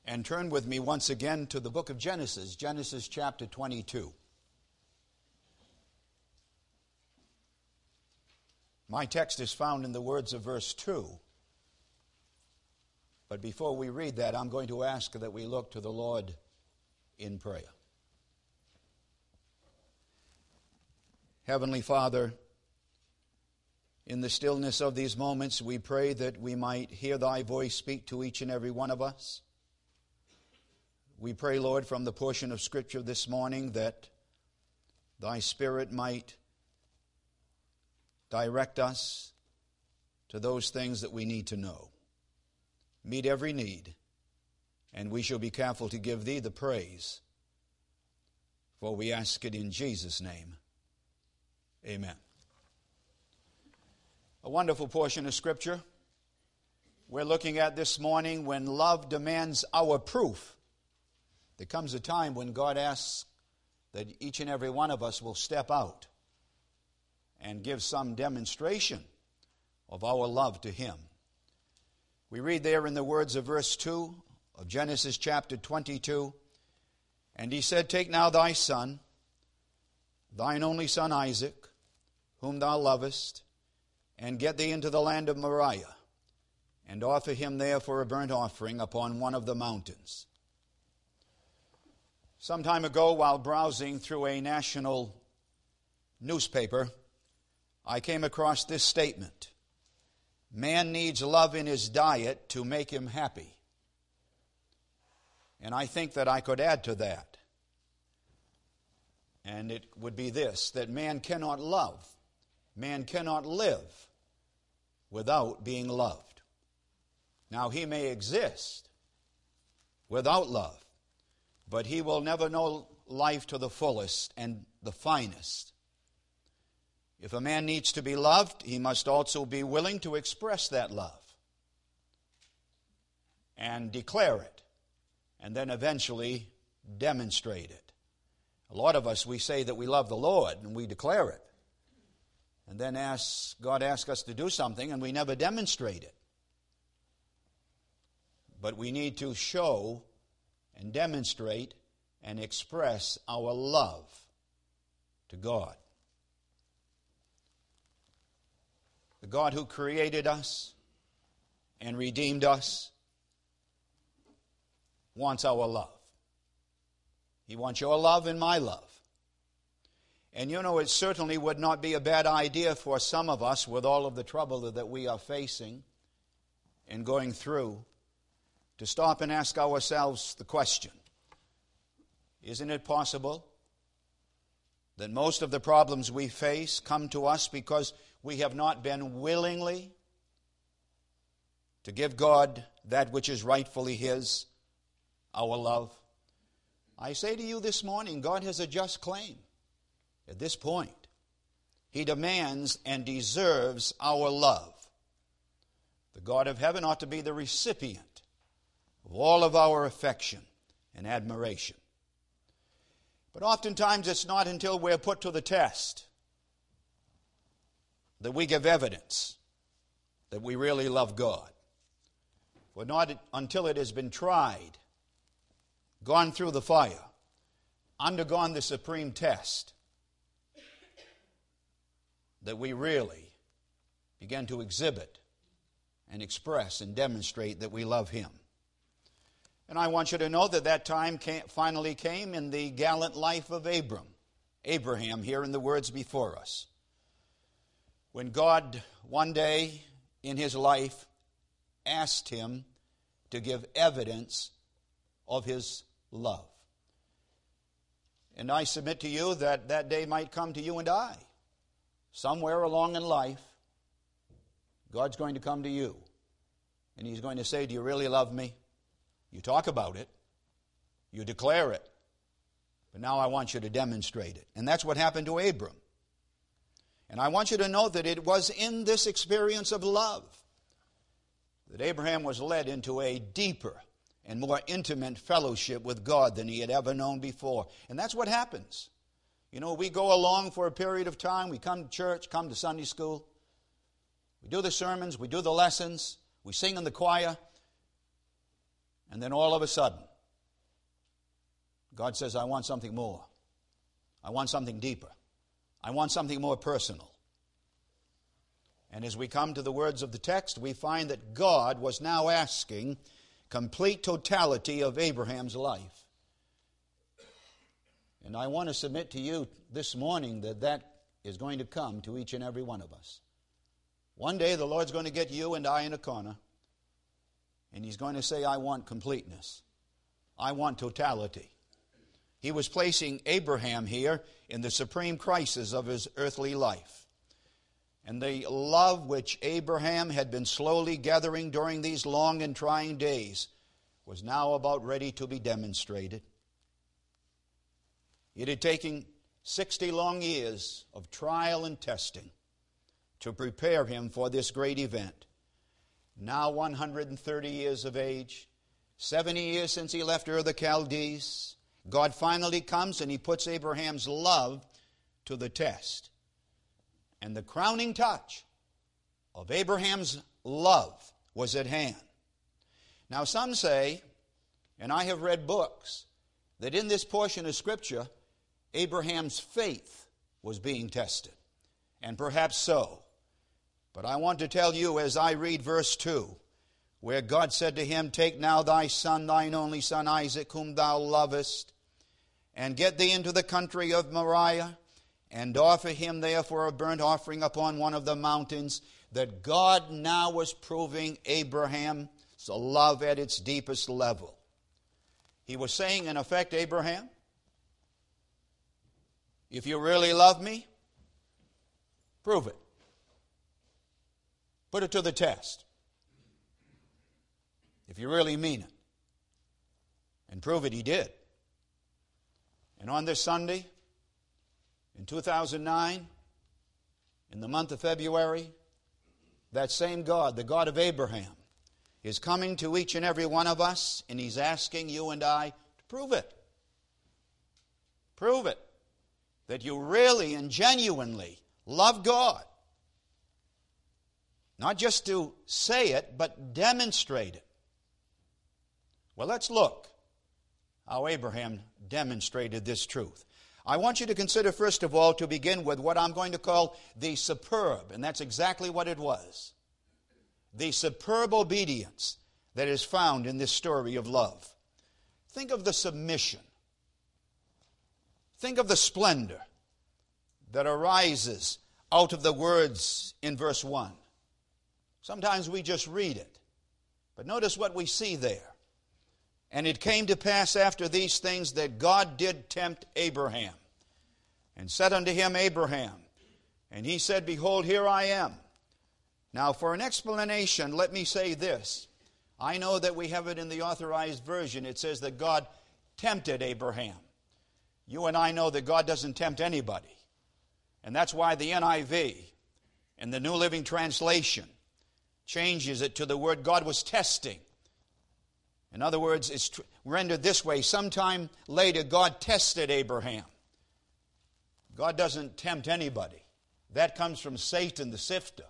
And turn with me once again to the book of Genesis, Genesis chapter 22. My text is found in the words of verse 2. But before we read that, I'm going to ask that we look to the Lord in prayer. Heavenly Father, in the stillness of these moments, we pray that we might hear Thy voice speak to each and every one of us. We pray, Lord, from the portion of Scripture this morning that Thy Spirit might direct us to those things that we need to know. Meet every need, and we shall be careful to give Thee the praise, for we ask it in Jesus' name. Amen. A wonderful portion of Scripture we're looking at this morning. When love demands our proof, there comes a time when God asks that each and every one of us will step out and give some demonstration of our love to Him. We read there in the words of verse 2 of Genesis chapter 22, "And he said, Take now thy son, thine only son Isaac, whom thou lovest, and get thee into the land of Moriah, and offer him there for a burnt offering upon one of the mountains." Some time ago, while browsing through a national newspaper, I came across this statement: "Man needs love in his diet to make him happy." And I think that I could add to that. And it would be this, that man cannot love, man cannot live without being loved. Now, he may exist without love, but he will never know life to the fullest and the finest. If a man needs to be loved, he must also be willing to express that love and declare it, and then eventually demonstrate it. A lot of us, we say that we love the Lord, and we declare it, and then God asks us to do something, and we never demonstrate it. But we need to show and demonstrate and express our love to God. The God who created us and redeemed us wants our love. He wants your love and my love. And you know, it certainly would not be a bad idea for some of us, with all of the trouble that we are facing and going through, to stop and ask ourselves the question: isn't it possible that most of the problems we face come to us because we have not been willingly to give God that which is rightfully His, our love? I say to you this morning, God has a just claim at this point. He demands and deserves our love. The God of heaven ought to be the recipient of all of our affection and admiration. But oftentimes it's not until we're put to the test that we give evidence that we really love God. For not until it has been tried, gone through the fire, undergone the supreme test, that we really begin to exhibit and express and demonstrate that we love Him. And I want you to know that that time finally came in the gallant life of Abraham, here in the words before us. When God, one day in his life, asked him to give evidence of His love. And I submit to you that that day might come to you and I. Somewhere along in life, God's going to come to you, and He's going to say, "Do you really love me?" You talk about it, you declare it, but now I want you to demonstrate it. And that's what happened to Abram. And I want you to know that it was in this experience of love that Abraham was led into a deeper and more intimate fellowship with God than he had ever known before. And that's what happens. You know, we go along for a period of time. We come to church, come to Sunday school. We do the sermons, we do the lessons, we sing in the choir. And then all of a sudden, God says, I want something more. I want something deeper. I want something more personal. And as we come to the words of the text, we find that God was now asking complete totality of Abraham's life. And I want to submit to you this morning that that is going to come to each and every one of us. One day the Lord's going to get you and I in a corner, and He's going to say, I want completeness. I want totality. He was placing Abraham here in the supreme crisis of his earthly life. And the love which Abraham had been slowly gathering during these long and trying days was now about ready to be demonstrated. It had taken 60 long years of trial and testing to prepare him for this great event. Now 130 years of age, 70 years since he left Ur the Chaldees, God finally comes and He puts Abraham's love to the test. And the crowning touch of Abraham's love was at hand. Now some say, and I have read books, that in this portion of Scripture, Abraham's faith was being tested. And perhaps so. But I want to tell you as I read verse 2, where God said to him, Take now thy son, thine only son Isaac, whom thou lovest, and get thee into the country of Moriah, and offer him therefore a burnt offering upon one of the mountains, that God now was proving Abraham's love at its deepest level. He was saying, in effect, Abraham, if you really love me, prove it. Put it to the test. If you really mean it. And prove it he did. And on this Sunday, in 2009, in the month of February, that same God, the God of Abraham, is coming to each and every one of us, and He's asking you and I to prove it. Prove it. That you really and genuinely love God. Not just to say it, but demonstrate it. Well, let's look how Abraham demonstrated this truth. I want you to consider, first of all, to begin with, what I'm going to call the superb, and that's exactly what it was. The superb obedience that is found in this story of love. Think of the submission. Think of the splendor that arises out of the words in verse 1. Sometimes we just read it, but notice what we see there. And it came to pass after these things that God did tempt Abraham, and said unto him, Abraham. And he said, Behold, here I am. Now, for an explanation, let me say this. I know that we have it in the Authorized Version. It says that God tempted Abraham. You and I know that God doesn't tempt anybody. And that's why the NIV and the New Living Translation changes it to the word God was testing. In other words, it's rendered this way. Sometime later, God tested Abraham. God doesn't tempt anybody. That comes from Satan, the sifter.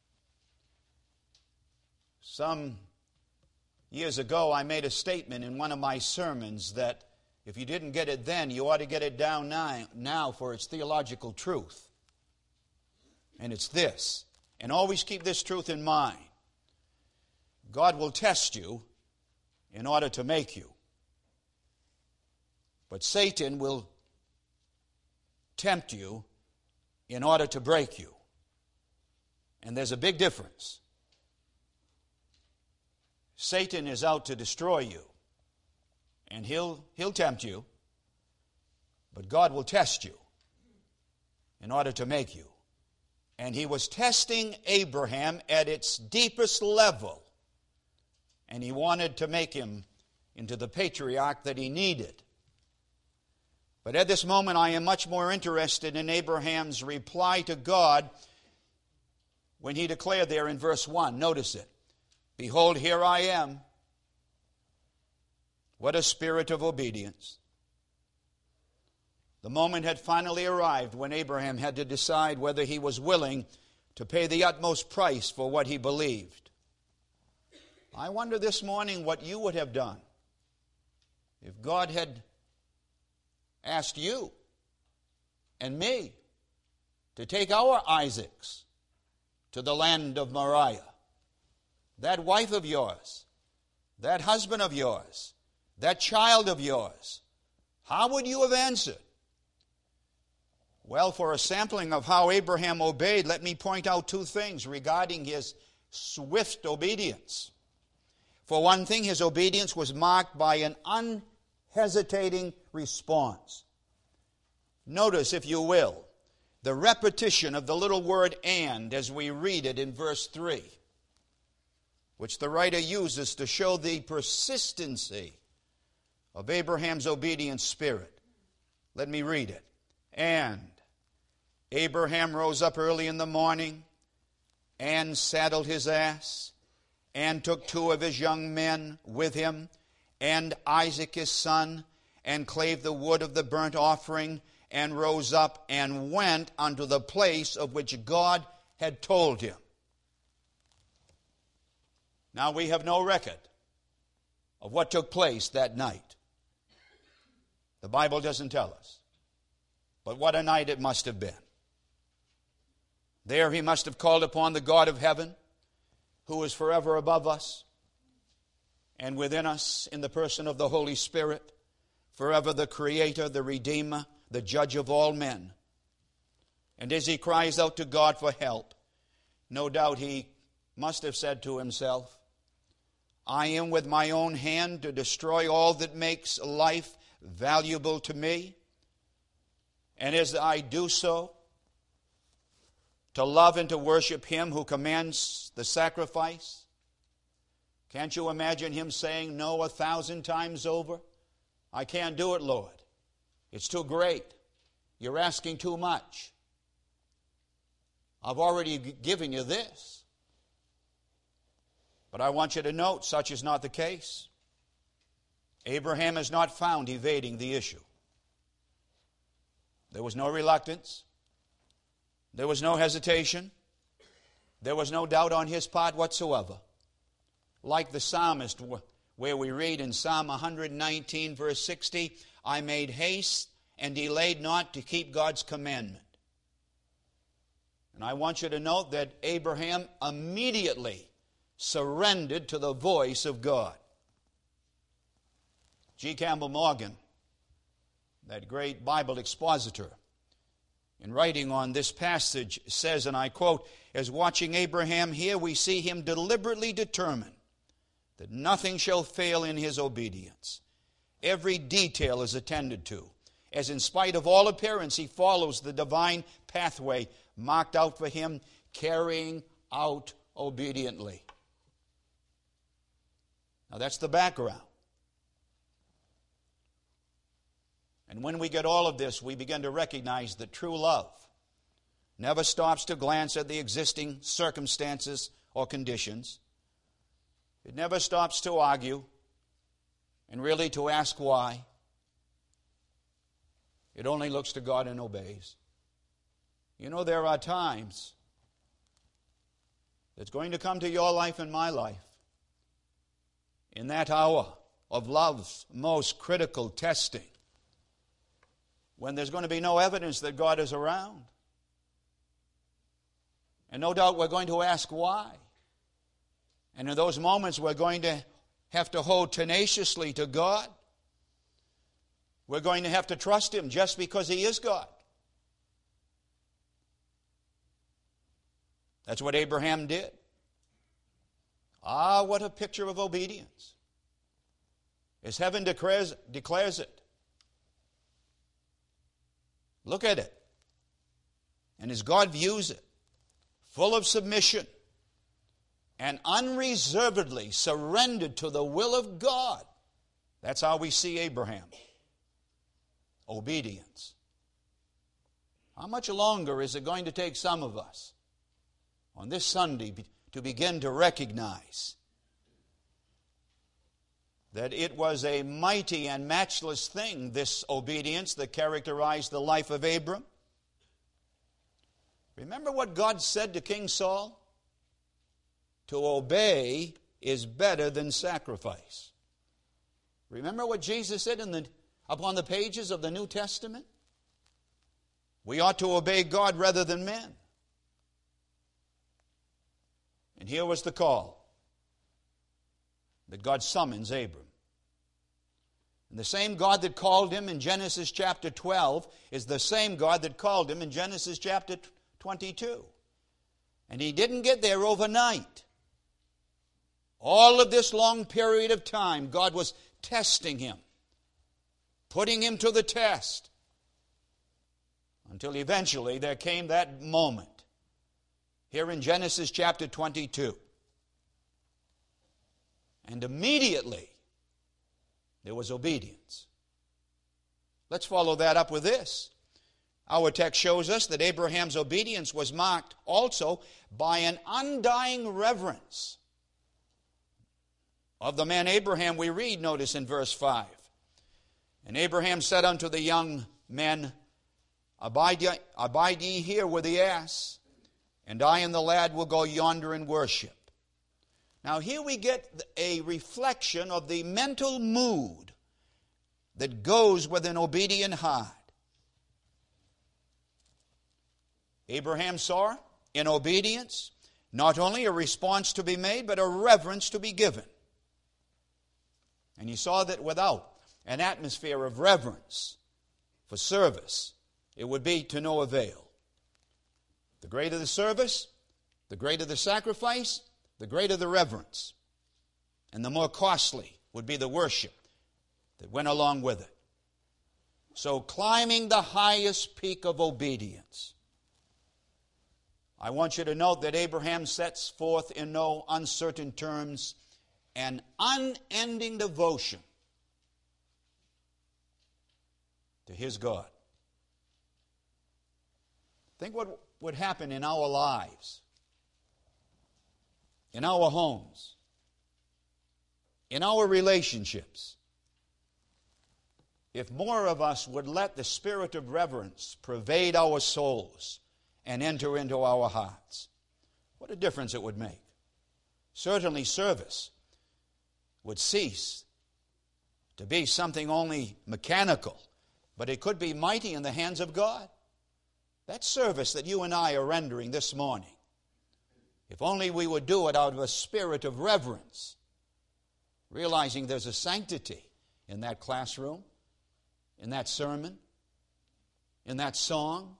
Some years ago, I made a statement in one of my sermons that if you didn't get it then, you ought to get it down now for its theological truth. And it's this. And always keep this truth in mind. God will test you in order to make you. But Satan will tempt you in order to break you. And there's a big difference. Satan is out to destroy you. And he'll tempt you. But God will test you in order to make you. And He was testing Abraham at its deepest level. And He wanted to make him into the patriarch that he needed. But at this moment, I am much more interested in Abraham's reply to God when he declared there in verse 1. Notice it. Behold, here I am. What a spirit of obedience. The moment had finally arrived when Abraham had to decide whether he was willing to pay the utmost price for what he believed. I wonder this morning what you would have done If God had asked you and me to take our Isaacs to the land of Moriah, that wife of yours, that husband of yours, that child of yours, how would you have answered? Well, for a sampling of how Abraham obeyed, let me point out two things regarding his swift obedience. For one thing, his obedience was marked by an unhesitating response. Notice, if you will, the repetition of the little word "and" as we read it in verse 3, which the writer uses to show the persistency of Abraham's obedient spirit. Let me read it. And Abraham rose up early in the morning and saddled his ass and took 2 of his young men with him and Isaac his son and clave the wood of the burnt offering and rose up and went unto the place of which God had told him. Now we have no record of what took place that night. The Bible doesn't tell us. But what a night it must have been. There he must have called upon the God of heaven, who is forever above us and within us in the person of the Holy Spirit, forever the Creator, the Redeemer, the Judge of all men. And as he cries out to God for help, no doubt he must have said to himself, I am with my own hand to destroy all that makes life valuable to me. And as I do so, to love and to worship him who commands the sacrifice. Can't you imagine him saying no 1,000 times over? I can't do it, Lord. It's too great. You're asking too much. I've already given you this. But I want you to note, such is not the case. Abraham is not found evading the issue. There was no reluctance. There was no hesitation. There was no doubt on his part whatsoever. Like the psalmist, where we read in Psalm 119, verse 60, I made haste and delayed not to keep God's commandment. And I want you to note that Abraham immediately surrendered to the voice of God. G. Campbell Morgan, that great Bible expositor, in writing on this passage says, and I quote, as watching Abraham here, we see him deliberately determined that nothing shall fail in his obedience. Every detail is attended to, as in spite of all appearance, he follows the divine pathway marked out for him, carrying out obediently. Now that's the background. And when we get all of this, we begin to recognize that true love never stops to glance at the existing circumstances or conditions. It never stops to argue and really to ask why. It only looks to God and obeys. You know, there are times that's going to come to your life and my life in that hour of love's most critical testing, when there's going to be no evidence that God is around. And no doubt we're going to ask why. And in those moments we're going to have to hold tenaciously to God. We're going to have to trust him just because he is God. That's what Abraham did. Ah, what a picture of obedience. As heaven declares it. Look at it. And as God views it, full of submission and unreservedly surrendered to the will of God. That's how we see Abraham. Obedience. How much longer is it going to take some of us on this Sunday to begin to recognize that it was a mighty and matchless thing, this obedience that characterized the life of Abram? Remember what God said to King Saul? To obey is better than sacrifice. Remember what Jesus said upon the pages of the New Testament? We ought to obey God rather than men. And here was the call that God summons Abram. And the same God that called him in Genesis chapter 12 is the same God that called him in Genesis chapter 22. And he didn't get there overnight. All of this long period of time, God was testing him, putting him to the test, until eventually there came that moment here in Genesis chapter 22. And immediately there was obedience. Let's follow that up with this. Our text shows us that Abraham's obedience was marked also by an undying reverence of the man Abraham. We read, notice in verse 5. And Abraham said unto the young men, Abide ye here with the ass, and I and the lad will go yonder and worship. Now here we get a reflection of the mental mood that goes with an obedient heart. Abraham saw in obedience not only a response to be made, but a reverence to be given. And he saw that without an atmosphere of reverence for service, it would be to no avail. The greater the service, the greater the sacrifice, the greater the reverence, and the more costly would be the worship that went along with it. So climbing the highest peak of obedience, I want you to note that Abraham sets forth in no uncertain terms an unending devotion to his God. Think what would happen in our lives, in our homes, in our relationships, if more of us would let the spirit of reverence pervade our souls and enter into our hearts. What a difference it would make. Certainly service would cease to be something only mechanical, but it could be mighty in the hands of God. That service that you and I are rendering this morning, if only we would do it out of a spirit of reverence, realizing there's a sanctity in that classroom, in that sermon, in that song.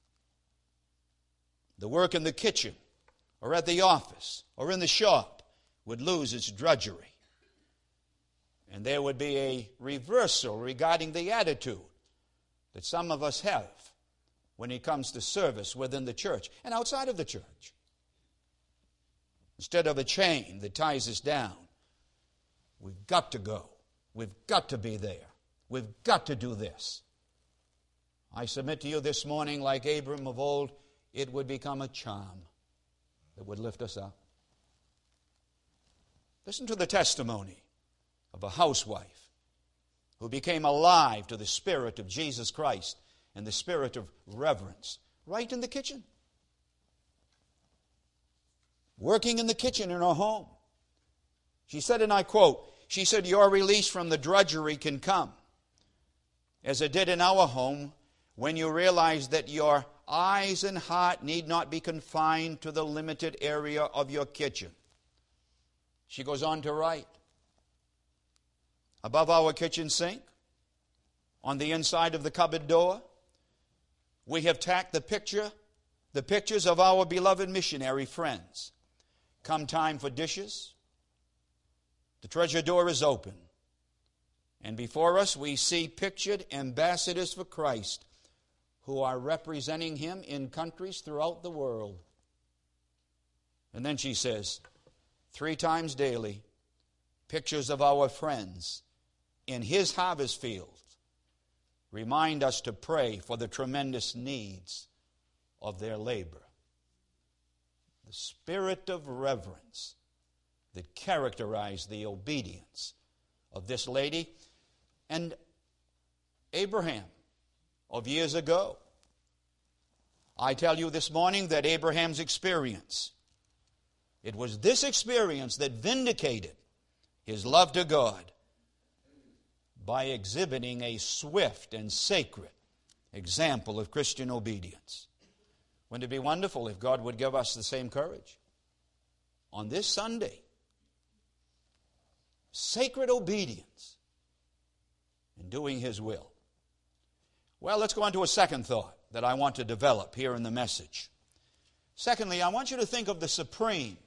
The work in the kitchen or at the office or in the shop would lose its drudgery. And there would be a reversal regarding the attitude that some of us have when it comes to service within the church and outside of the church. Instead of a chain that ties us down, we've got to go. We've got to be there. We've got to do this. I submit to you this morning, like Abram of old, it would become a charm that would lift us up. Listen to the testimony of a housewife who became alive to the Spirit of Jesus Christ and the spirit of reverence right in the kitchen. Working in the kitchen in her home. She said, and I quote, she said, "Your release from the drudgery can come, as it did in our home, when you realize that your eyes and heart need not be confined to the limited area of your kitchen." She goes on to write, above our kitchen sink, on the inside of the cupboard door, we have tacked the pictures of our beloved missionary friends. Come time for dishes, the treasure door is open, and before us we see pictured ambassadors for Christ who are representing Him in countries throughout the world. And then she says, 3 times daily, pictures of our friends in His harvest field remind us to pray for the tremendous needs of their labor. The spirit of reverence that characterized the obedience of this lady and Abraham of years ago. I tell you this morning that Abraham's experience, it was this experience that vindicated his love to God by exhibiting a swift and sacred example of Christian obedience. Wouldn't it be wonderful if God would give us the same courage on this Sunday? Sacred obedience in doing His will. Well, let's go on to a second thought that I want to develop here in the message. Secondly, I want you to think of the supreme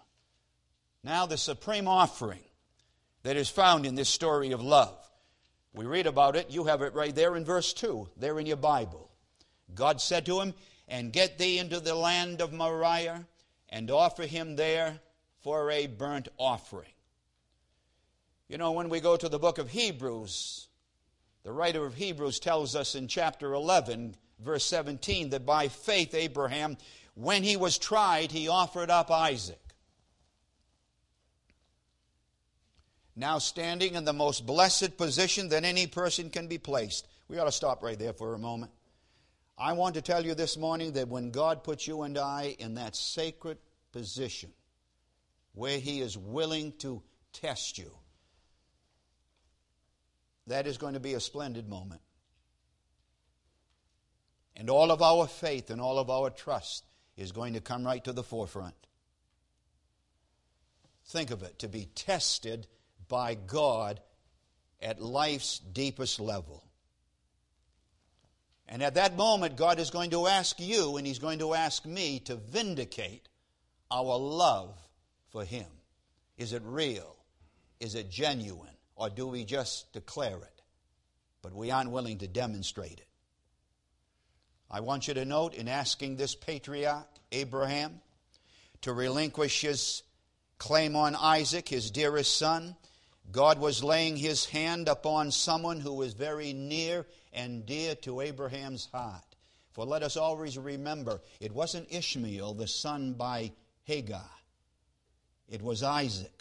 offering that is found in this story of love. We read about it. You have it right there in verse 2, there in your Bible. God said to him, "And get thee into the land of Moriah, and offer him there for a burnt offering." You know, when we go to the book of Hebrews, the writer of Hebrews tells us in chapter 11, verse 17, that by faith Abraham, when he was tried, he offered up Isaac. Now standing in the most blessed position that any person can be placed. We ought to stop right there for a moment. I want to tell you this morning that when God puts you and I in that sacred position where He is willing to test you, that is going to be a splendid moment. And all of our faith and all of our trust is going to come right to the forefront. Think of it, to be tested by God at life's deepest level. And at that moment, God is going to ask you and He's going to ask me to vindicate our love for Him. Is it real? Is it genuine? Or do we just declare it, but we aren't willing to demonstrate it? I want you to note, in asking this patriarch, Abraham, to relinquish his claim on Isaac, his dearest son, God was laying His hand upon someone who was very near and dear to Abraham's heart. For let us always remember, it wasn't Ishmael, the son by Hagar. It was Isaac,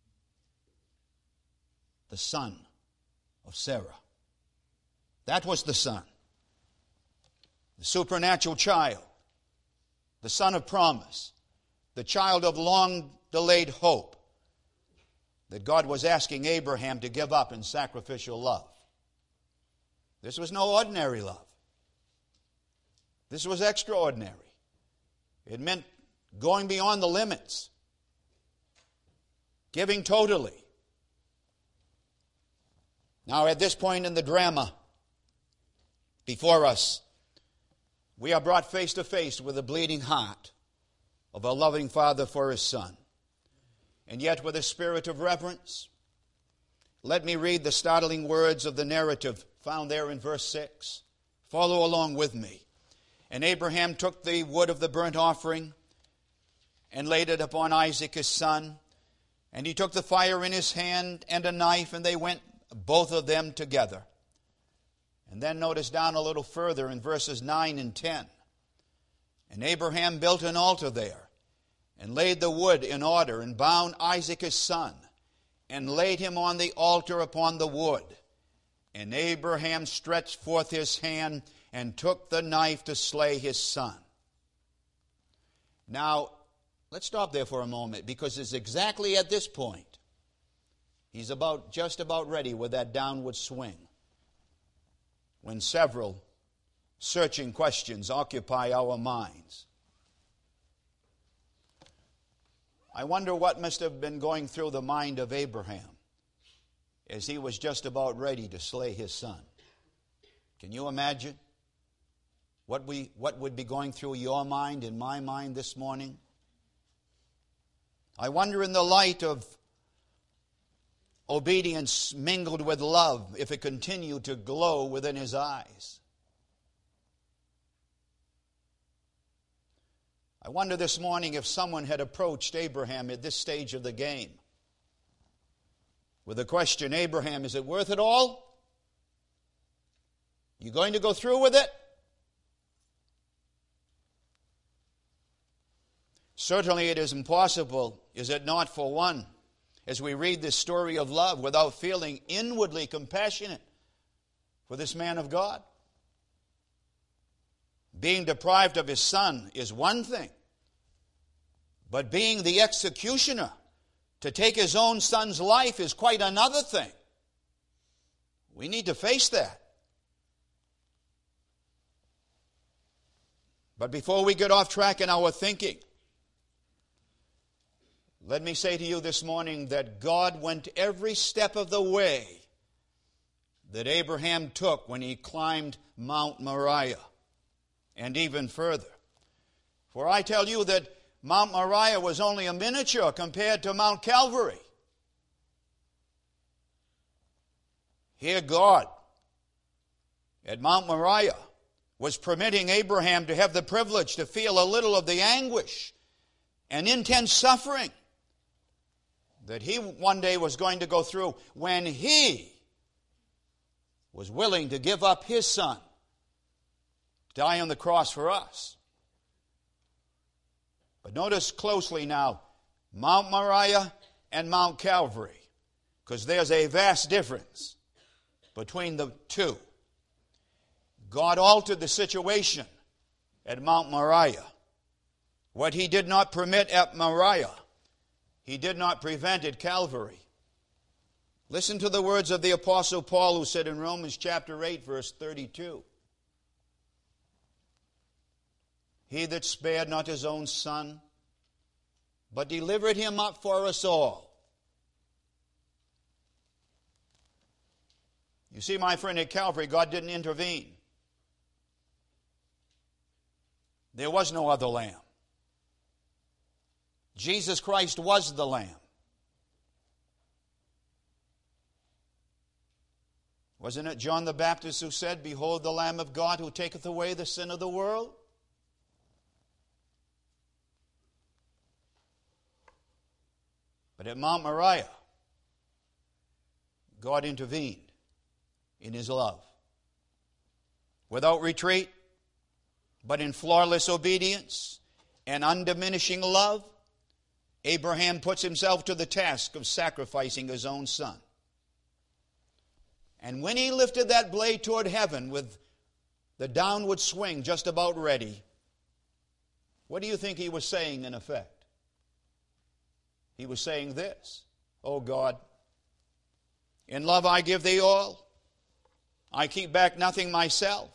the son of Sarah. That was the son. The supernatural child. The son of promise. The child of long-delayed hope that God was asking Abraham to give up in sacrificial love. This was no ordinary love. This was extraordinary. It meant going beyond the limits, giving totally. Now, at this point in the drama before us, we are brought face to face with the bleeding heart of a loving father for his son. And yet, with a spirit of reverence, let me read the startling words of the narrative found there in verse 6. Follow along with me. "And Abraham took the wood of the burnt offering and laid it upon Isaac his son. And he took the fire in his hand and a knife, and they went both of them together." And then notice down a little further in verses 9 and 10. "And Abraham built an altar there, and laid the wood in order, and bound Isaac his son, and laid him on the altar upon the wood. And Abraham stretched forth his hand, and took the knife to slay his son." Now, let's stop there for a moment, because it's exactly at this point he's just about ready with that downward swing, when several searching questions occupy our minds. I wonder what must have been going through the mind of Abraham as he was just about ready to slay his son. Can you imagine what would be going through your mind and my mind this morning? I wonder, in the light of obedience mingled with love, if it continued to glow within his eyes. I wonder this morning if someone had approached Abraham at this stage of the game with the question, "Abraham, is it worth it all? You going to go through with it?" Certainly it is impossible, is it not, for one, as we read this story of love, without feeling inwardly compassionate for this man of God. Being deprived of his son is one thing, but being the executioner to take his own son's life is quite another thing. We need to face that. But before we get off track in our thinking, let me say to you this morning that God went every step of the way that Abraham took when he climbed Mount Moriah, and even further. For I tell you that Mount Moriah was only a miniature compared to Mount Calvary. Here God, at Mount Moriah, was permitting Abraham to have the privilege to feel a little of the anguish and intense suffering that he one day was going to go through when he was willing to give up his son to die on the cross for us. But notice closely now, Mount Moriah and Mount Calvary, because there's a vast difference between the two. God altered the situation at Mount Moriah. What he did not permit at Moriah, he did not prevent at Calvary. Listen to the words of the Apostle Paul, who said in Romans chapter 8, verse 32, "He that spared not his own son, but delivered him up for us all." You see, my friend, at Calvary, God didn't intervene. There was no other lamb. Jesus Christ was the lamb. Wasn't it John the Baptist who said, "Behold the Lamb of God who taketh away the sin of the world"? But at Mount Moriah, God intervened in his love. Without retreat, but in flawless obedience and undiminishing love, Abraham puts himself to the task of sacrificing his own son. And when he lifted that blade toward heaven with the downward swing just about ready, what do you think he was saying in effect? He was saying this: "Oh God, in love I give thee all. I keep back nothing myself."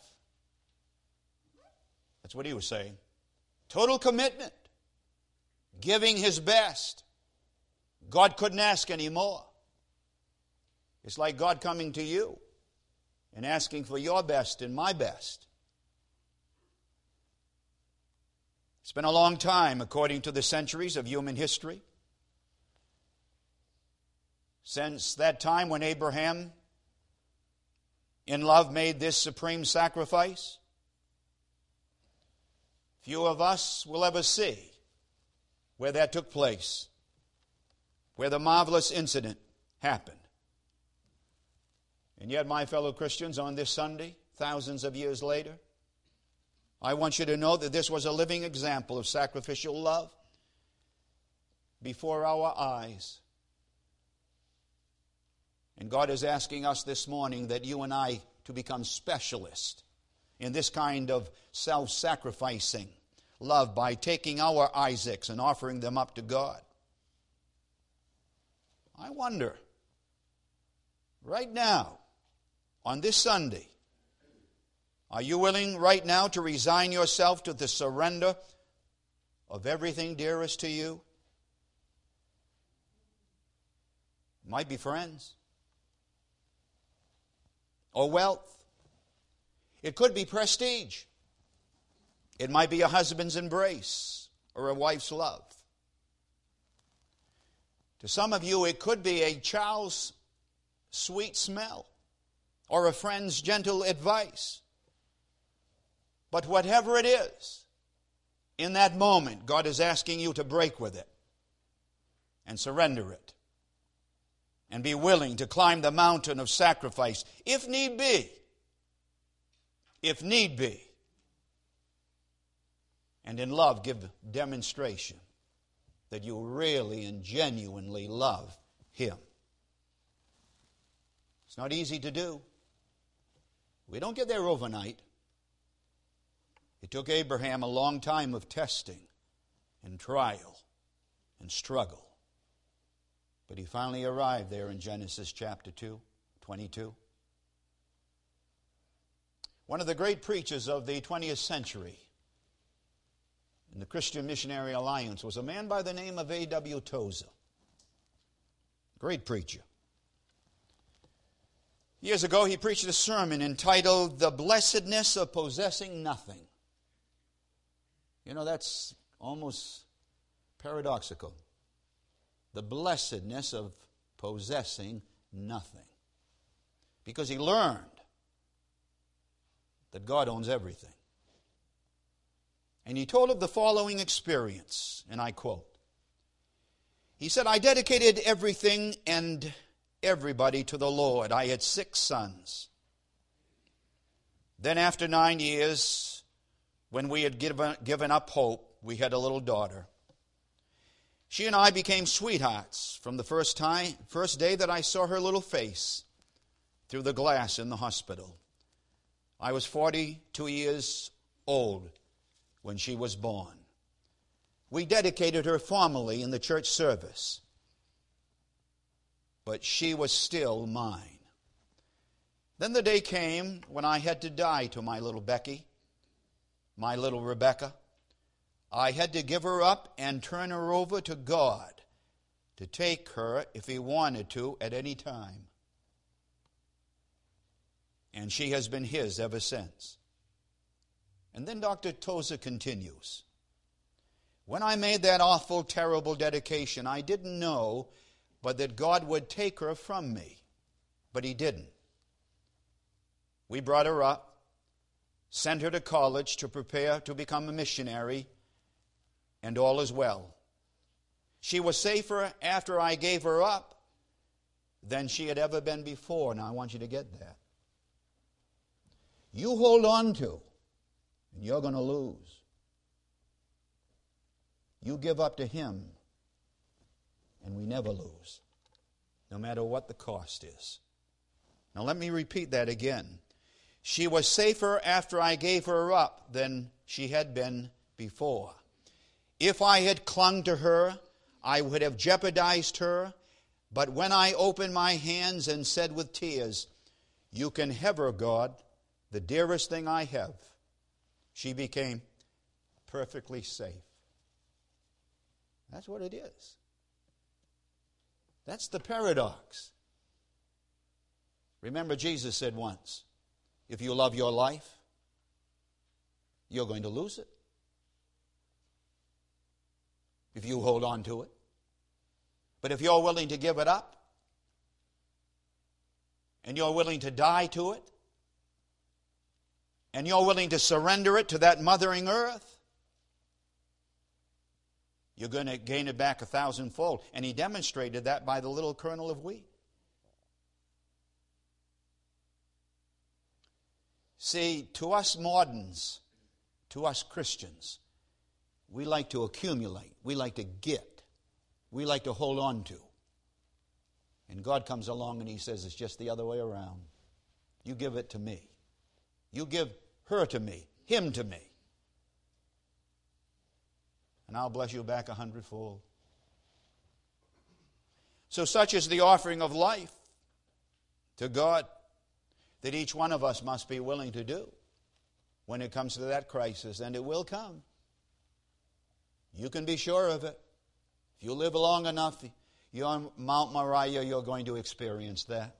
That's what he was saying. Total commitment. Giving his best. God couldn't ask any more. It's like God coming to you and asking for your best and my best. It's been a long time, according to the centuries of human history, since that time when Abraham, in love, made this supreme sacrifice. Few of us will ever see where that took place, where the marvelous incident happened. And yet, my fellow Christians, on this Sunday, thousands of years later, I want you to know that this was a living example of sacrificial love before our eyes. And God is asking us this morning that you and I to become specialists in this kind of self-sacrificing love by taking our Isaacs and offering them up to God. I wonder, right now, on this Sunday, are you willing right now to resign yourself to the surrender of everything dearest to you? It might be friends or wealth. It could be prestige. It might be a husband's embrace or a wife's love. To some of you, it could be a child's sweet smell or a friend's gentle advice. But whatever it is, in that moment, God is asking you to break with it and surrender it and be willing to climb the mountain of sacrifice, if need be. If need be. And in love, give demonstration that you really and genuinely love Him. It's not easy to do. We don't get there overnight. It took Abraham a long time of testing and trial and struggle. But he finally arrived there in Genesis chapter 22. One of the great preachers of the 20th century in the Christian Missionary Alliance was a man by the name of A.W. Tozer. Great preacher. Years ago, he preached a sermon entitled, "The Blessedness of Possessing Nothing." You know, that's almost paradoxical. The blessedness of possessing nothing. Because he learned that God owns everything. And he told of the following experience, and I quote. He said, "I dedicated everything and everybody to the Lord. I had 6 sons. Then after 9 years, when we had given up hope, we had a little daughter. She and I became sweethearts from the first day that I saw her little face through the glass in the hospital. I was 42 years old when she was born. We dedicated her formally in the church service, but she was still mine. Then the day came when I had to die to my little Becky, my little Rebecca. I had to give her up and turn her over to God to take her if He wanted to at any time. And she has been His ever since." And then Dr. Tozer continues, "When I made that awful, terrible dedication, I didn't know but that God would take her from me. But He didn't. We brought her up, sent her to college to prepare to become a missionary, and all is well. She was safer after I gave her up than she had ever been before." Now I want you to get that. You hold on to, and you're going to lose. You give up to Him, and we never lose, no matter what the cost is. Now let me repeat that again. She was safer after I gave her up than she had been before. If I had clung to her, I would have jeopardized her. But when I opened my hands and said with tears, "You can have her, God, the dearest thing I have," she became perfectly safe. That's what it is. That's the paradox. Remember, Jesus said once, if you love your life, you're going to lose it. If you hold on to it. But if you're willing to give it up, and you're willing to die to it, and you're willing to surrender it to that mothering earth, you're going to gain it back 1,000-fold. And He demonstrated that by the little kernel of wheat. See, to us moderns, to us Christians, we like to accumulate. We like to get. We like to hold on to. And God comes along and He says it's just the other way around. You give it to me. You give her to me, him to me. And I'll bless you back 100-fold. So such is the offering of life to God that each one of us must be willing to do when it comes to that crisis, and it will come. You can be sure of it. If you live long enough, you're on Mount Moriah, you're going to experience that.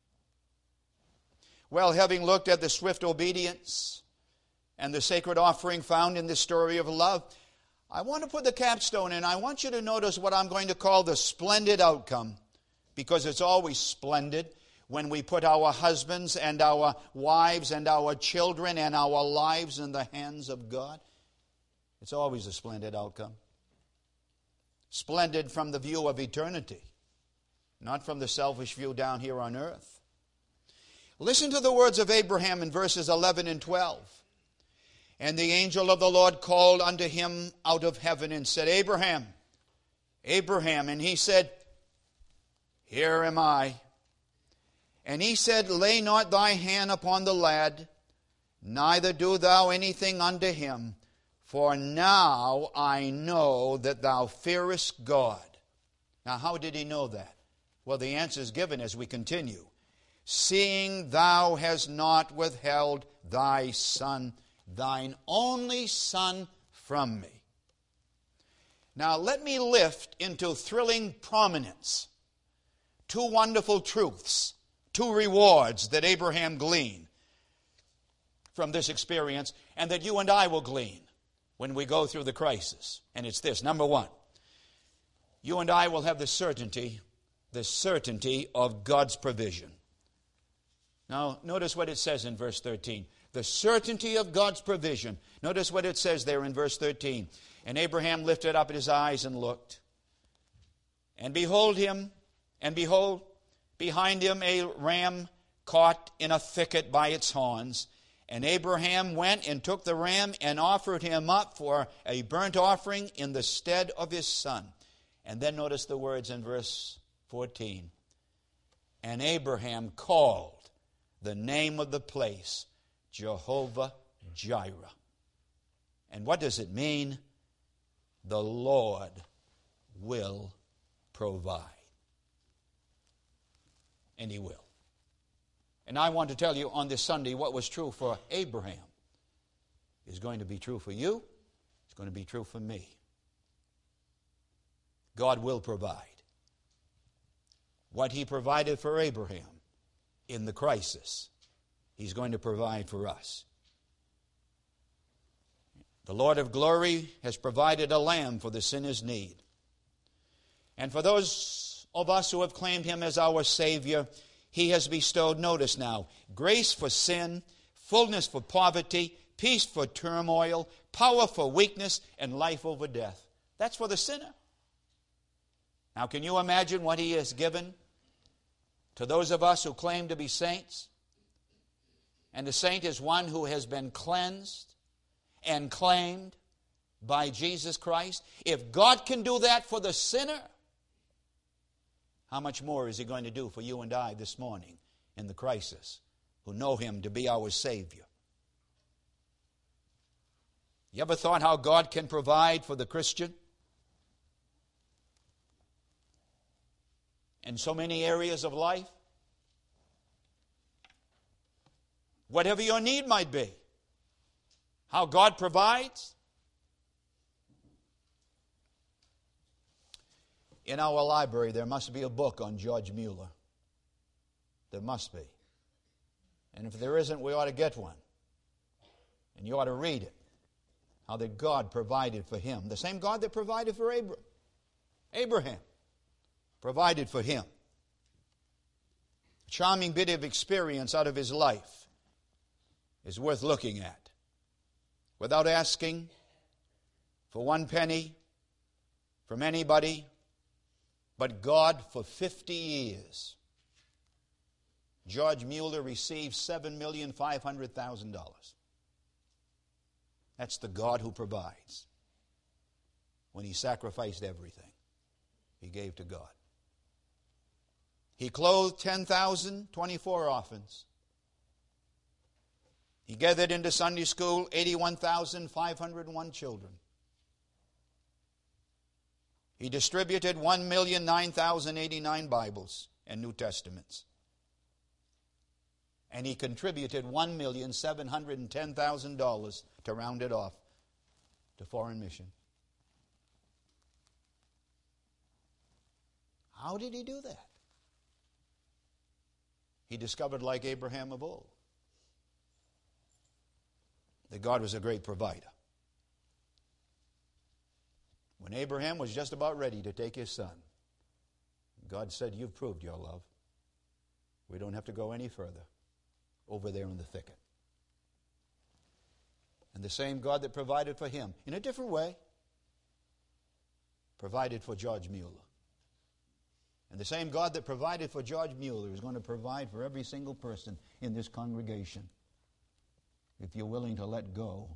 Well, having looked at the swift obedience and the sacred offering found in this story of love, I want to put the capstone in. I want you to notice what I'm going to call the splendid outcome, because it's always splendid when we put our husbands and our wives and our children and our lives in the hands of God. It's always a splendid outcome. Splendid from the view of eternity, not from the selfish view down here on earth. Listen to the words of Abraham in verses 11 and 12. "And the angel of the Lord called unto him out of heaven and said, Abraham, Abraham. And he said, Here am I. And he said, Lay not thy hand upon the lad, neither do thou anything unto him. For now I know that thou fearest God." Now, how did he know that? Well, the answer is given as we continue. "Seeing thou hast not withheld thy Son, thine only Son, from me. Now let me lift into thrilling prominence two wonderful truths, two rewards that Abraham gleaned from this experience, and that you and I will glean when we go through the crisis. And it's this. Number one, you and I will have the certainty of God's provision. Now, notice what it says in verse 13. The certainty of God's provision. Notice what it says there in verse 13. And Abraham lifted up his eyes and looked. And behold, behind him a ram caught in a thicket by its horns. And Abraham went and took the ram and offered him up for a burnt offering in the stead of his son. And then notice the words in verse 14. And Abraham called the name of the place Jehovah Jireh. And what does it mean? The Lord will provide. And He will. And I want to tell you on this Sunday what was true for Abraham is going to be true for you. It's going to be true for me. God will provide. What He provided for Abraham in the crisis, He's going to provide for us. The Lord of glory has provided a lamb for the sinner's need. And for those of us who have claimed Him as our Savior, He has bestowed, notice now, grace for sin, fullness for poverty, peace for turmoil, power for weakness, and life over death. That's for the sinner. Now, can you imagine what He has given to those of us who claim to be saints? And the saint is one who has been cleansed and claimed by Jesus Christ. If God can do that for the sinner, how much more is He going to do for you and I this morning in the crisis, who know Him to be our Savior? You ever thought how God can provide for the Christian in so many areas of life? Whatever your need might be, how God provides. In our library, there must be a book on George Mueller. There must be. And if there isn't, we ought to get one. And you ought to read it. How that God provided for him. The same God that provided for Abraham. Provided for him. A charming bit of experience out of his life is worth looking at. Without asking for one penny from anybody, but God, for 50 years, George Mueller received $7,500,000. That's the God who provides. When he sacrificed everything, he gave to God. He clothed 10,024 orphans. He gathered into Sunday school 81,501 children. He distributed 1,009,089 Bibles and New Testaments. And he contributed $1,710,000 to round it off to foreign mission. How did he do that? He discovered, like Abraham of old, that God was a great provider. When Abraham was just about ready to take his son, God said, "You've proved your love. We don't have to go any further. Over there in the thicket." And the same God that provided for him, in a different way, provided for George Mueller. And the same God that provided for George Mueller is going to provide for every single person in this congregation, if you're willing to let go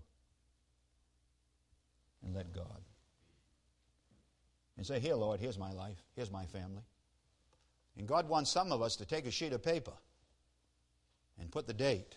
and let God. And say, "Here, Lord, here's my life, here's my family." And God wants some of us to take a sheet of paper and put the date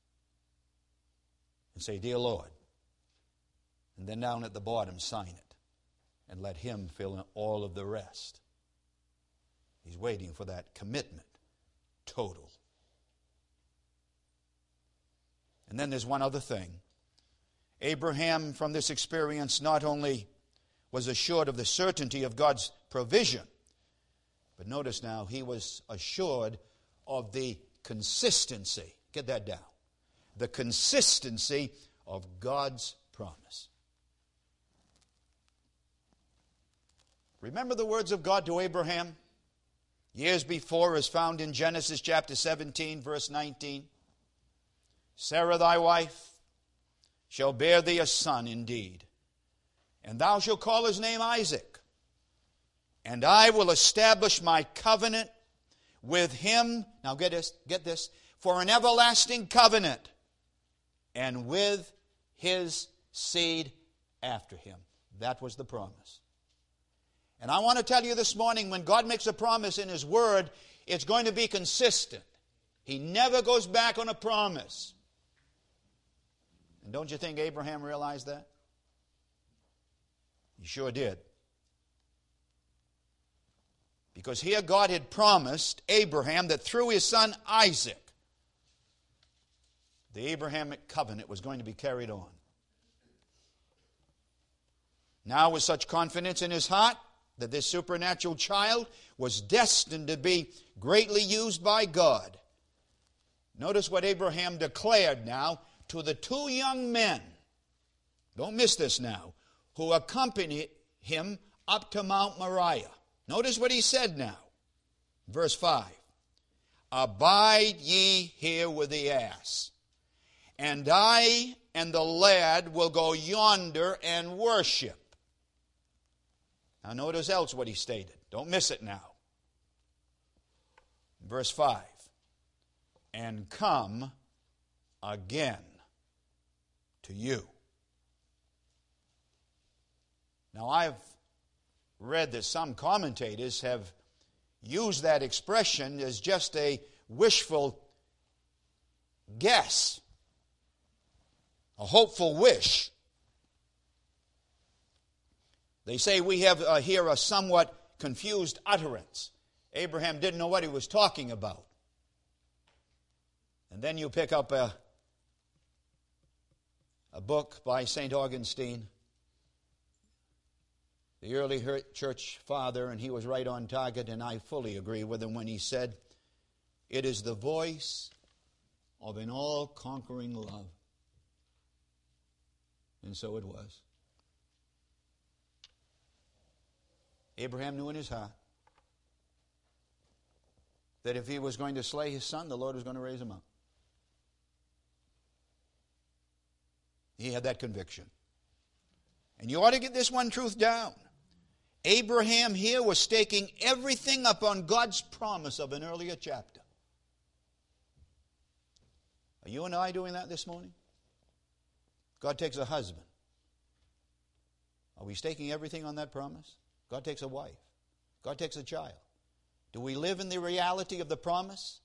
and say, "Dear Lord," and then down at the bottom sign it and let Him fill in all of the rest. He's waiting for that commitment, total. And And then there's one other thing. Abraham, from this experience, not only was assured of the certainty of God's provision, but notice now, he was assured of the consistency. Get that down. The consistency of God's promise. Remember the words of God to Abraham years before, as found in Genesis chapter 17, verse 19. Sarah thy wife shall bear thee a son indeed, and thou shalt call his name Isaac. And I will establish my covenant with him, now get this, for an everlasting covenant, and with his seed after him. That was the promise. And I want to tell you this morning, when God makes a promise in his word, it's going to be consistent. He never goes back on a promise. And don't you think Abraham realized that? He sure did. Because here God had promised Abraham that through his son Isaac, the Abrahamic covenant was going to be carried on. Now, with such confidence in his heart that this supernatural child was destined to be greatly used by God, notice what Abraham declared now to the two young men, don't miss this now, who accompanied him up to Mount Moriah. Notice what he said now. Verse 5. Abide ye here with the ass, and I and the lad will go yonder and worship. Now notice else what he stated. Don't miss it now. Verse 5. And come again to you. Now I've read that some commentators have used that expression as just a wishful guess, a hopeful wish. They say we have here a somewhat confused utterance. Abraham didn't know what he was talking about. And then you pick up a book by St. Augustine, the early church father, and he was right on target, and I fully agree with him when he said, it is the voice of an all-conquering love. And so it was. Abraham knew in his heart that if he was going to slay his son, the Lord was going to raise him up. He had that conviction. And you ought to get this one truth down. Abraham here was staking everything upon God's promise of an earlier chapter. Are you and I doing that this morning? God takes a husband. Are we staking everything on that promise? God takes a wife. God takes a child. Do we live in the reality of the promise?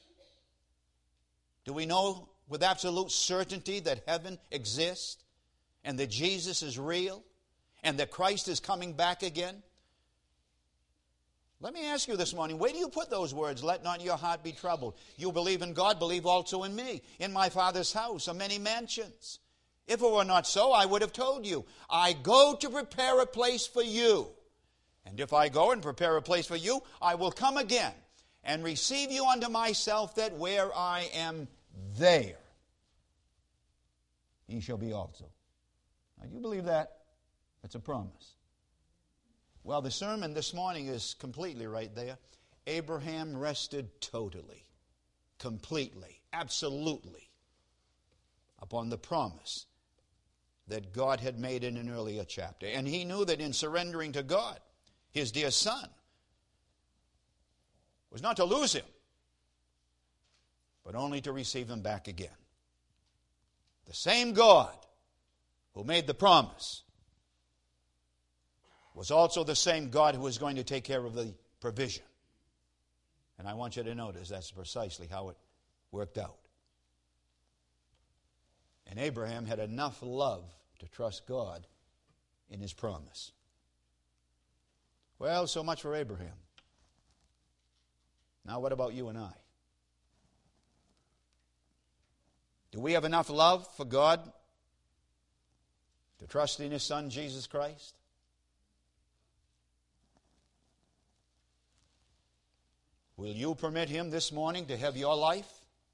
Do we know with absolute certainty that heaven exists and that Jesus is real and that Christ is coming back again? Let me ask you this morning, where do you put those words, let not your heart be troubled? You believe in God, believe also in me. In my Father's house are many mansions. If it were not so, I would have told you. I go to prepare a place for you. And if I go and prepare a place for you, I will come again and receive you unto myself, that where I am, there ye shall be also. Now, do you believe that? That's a promise. Well, the sermon this morning is completely right there. Abraham rested totally, completely, absolutely upon the promise that God had made in an earlier chapter. And he knew that in surrendering to God, his dear son, was not to lose him, but only to receive him back again. The same God who made the promise was also the same God who was going to take care of the provision. And I want you to notice that's precisely how it worked out. And Abraham had enough love to trust God in his promise. Well, so much for Abraham. Now what about you and I? Do we have enough love for God to trust in His Son, Jesus Christ? Will you permit Him this morning to have your life?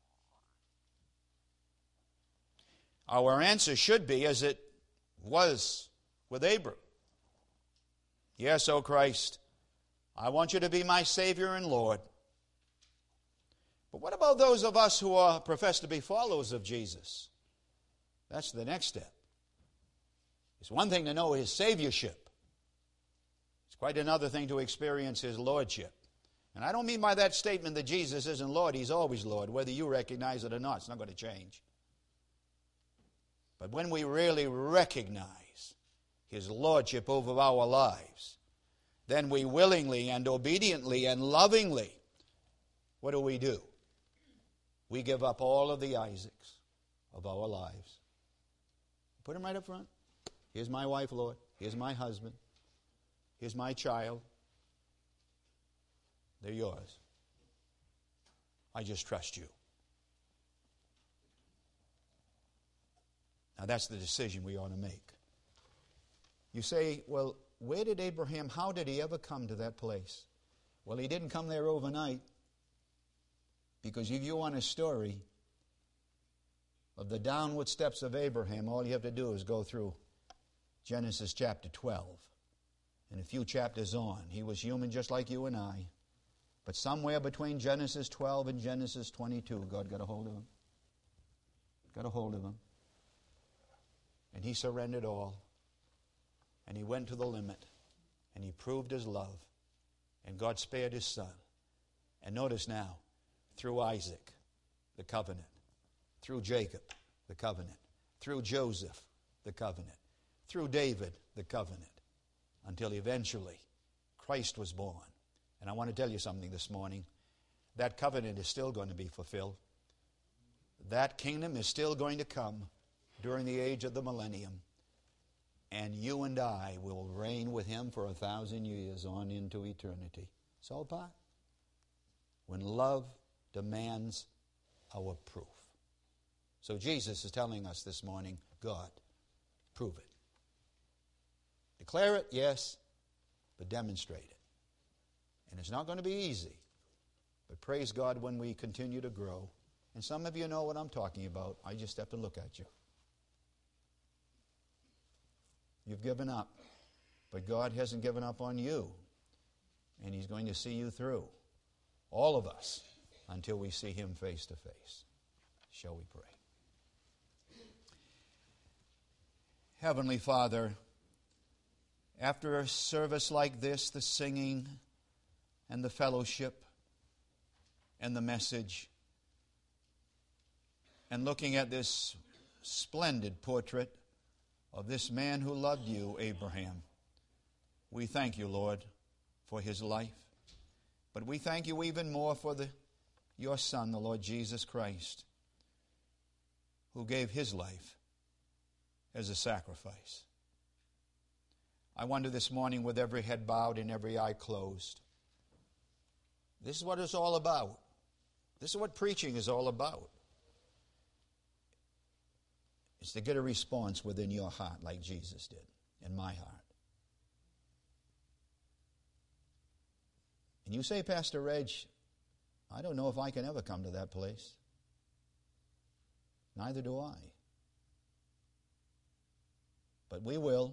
Our answer should be as it was with Abram. Yes, O Christ, I want you to be my Savior and Lord. But what about those of us who profess to be followers of Jesus? That's the next step. It's one thing to know His Saviorship. It's quite another thing to experience His Lordship. And I don't mean by that statement that Jesus isn't Lord. He's always Lord, whether you recognize it or not. It's not going to change. But when we really recognize His Lordship over our lives, then we willingly and obediently and lovingly, what do? We give up all of the Isaacs of our lives. Put them right up front. Here's my wife, Lord. Here's my husband. Here's my child. They're yours. I just trust you. Now that's the decision we ought to make. You say, well, where did Abraham, how did he ever come to that place? Well, he didn't come there overnight. Because if you want a story of the downward steps of Abraham, all you have to do is go through Genesis chapter 12. And a few chapters on. He was human just like you and I. But somewhere between Genesis 12 and Genesis 22, God got a hold of him. Got a hold of him. And he surrendered all. And he went to the limit. And he proved his love. And God spared his son. And notice now, through Isaac, the covenant. Through Jacob, the covenant. Through Joseph, the covenant. Through David, the covenant. Until eventually, Christ was born. And I want to tell you something this morning. That covenant is still going to be fulfilled. That kingdom is still going to come during the age of the millennium. And you and I will reign with Him for 1,000 years on into eternity. It's all part. When love demands our proof. So Jesus is telling us this morning, God, prove it. Declare it, yes, but demonstrate it. And it's not going to be easy. But praise God when we continue to grow. And some of you know what I'm talking about. I just have to look at you. You've given up. But God hasn't given up on you. And He's going to see you through. All of us. Until we see Him face to face. Shall we pray? Heavenly Father, after a service like this, the singing and the fellowship and the message, and looking at this splendid portrait of this man who loved you, Abraham, we thank you, Lord, for his life. But we thank you even more for your Son, the Lord Jesus Christ, who gave his life as a sacrifice. I wonder this morning, with every head bowed and every eye closed, this is what it's all about. This is what preaching is all about. It's to get a response within your heart like Jesus did, in my heart. And you say, Pastor Reg, I don't know if I can ever come to that place. Neither do I. But we will,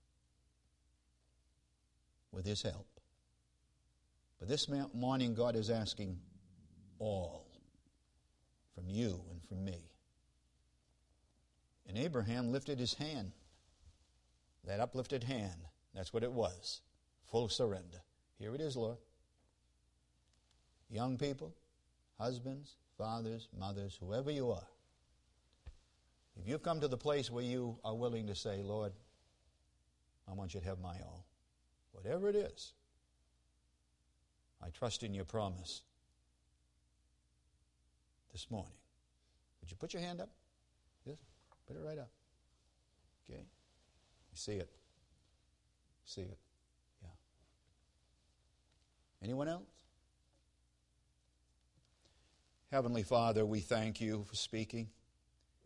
with His help. But this morning, God is asking all from you and from me. And Abraham lifted his hand. That uplifted hand, that's what it was. Full surrender. Here it is, Lord. Young people, husbands, fathers, mothers, whoever you are. If you've come to the place where you are willing to say, Lord, I want you to have my all. Whatever it is. I trust in your promise this morning. Would you put your hand up? Yes? Put it right up. Okay? You see it? See it? Yeah. Anyone else? Heavenly Father, we thank you for speaking.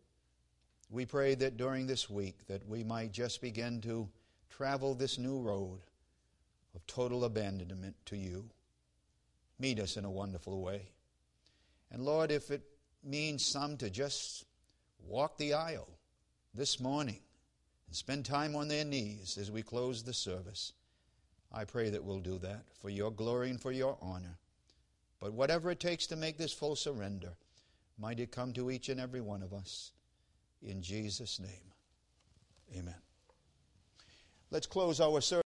We pray that during this week that we might just begin to travel this new road of total abandonment to you. Meet us in a wonderful way. And Lord, if it means some to just walk the aisle this morning and spend time on their knees as we close the service, I pray that we'll do that for your glory and for your honor. But whatever it takes to make this full surrender, might it come to each and every one of us. In Jesus' name, amen. Let's close our service.